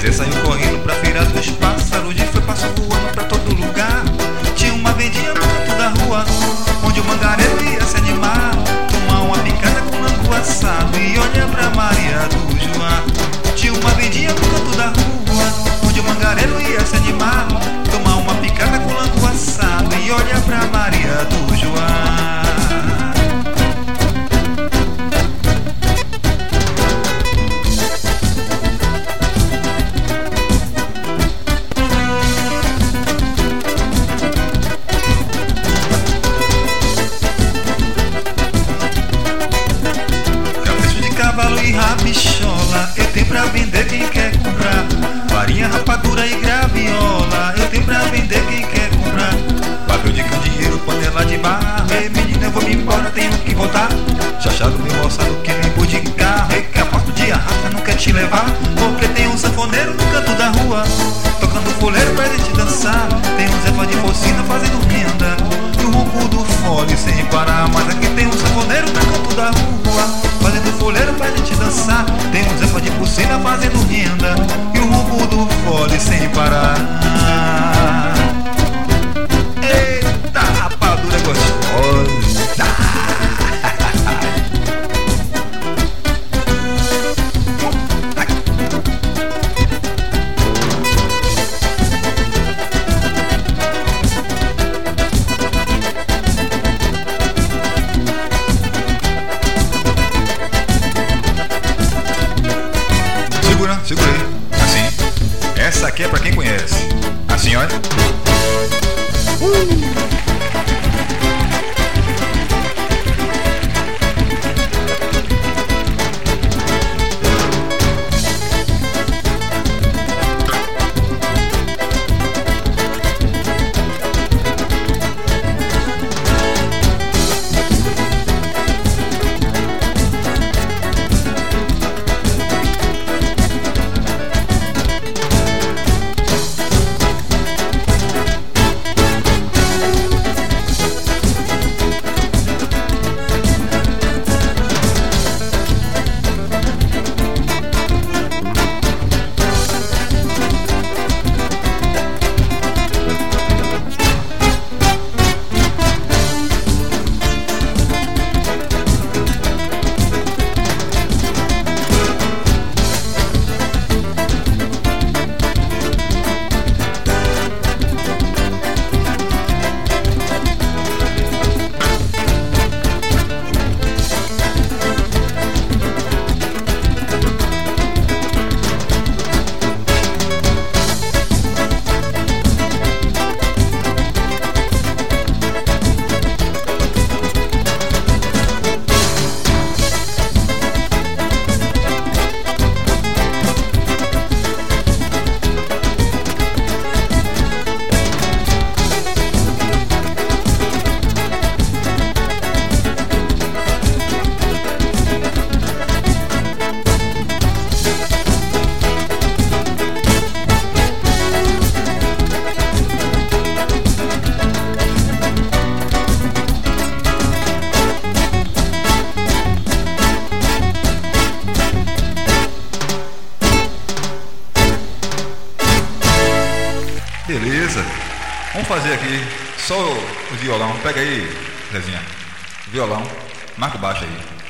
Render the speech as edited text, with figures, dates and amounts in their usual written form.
Zezé saiu correndo pra feira dos pássaros e foi passo voando pra todo lugar. Tinha uma vendinha no canto da rua, onde o mangareiro ia se animar, tomar uma picada com lango assado e olhar pra Maria do Joá. Tinha uma vendinha no canto da rua, onde o mangareiro ia se animar, tomar uma picada com lango assado e olhar pra Maria do Joá. Rabichola, eu tenho pra vender quem quer comprar. Farinha, rapadura e graviola, eu tenho pra vender quem quer comprar. Papel de candeeiro, panela de barro. Ei menina, eu vou me embora, tenho que voltar. Chachado meu roçado que vem por de carro. E que a porta de arrasta não quer te levar, porque tem um sanfoneiro no canto da rua, tocando foleiro pra gente dançar. Tem um Zé de porcina fazendo renda e o ronco do fole sem parar. Mas aqui tem um sanfoneiro no canto da rua, fazendo foleiro pra gente dançar. Tem um Zé de porcina fazendo renda e o ronco do fole sem parar. Eita, rapadura gostosa. Segura aí, assim. Essa aqui é pra quem conhece. Assim, olha. Beleza, vamos fazer aqui só o violão. Pega aí, Zezinha, violão, marca o baixo aí.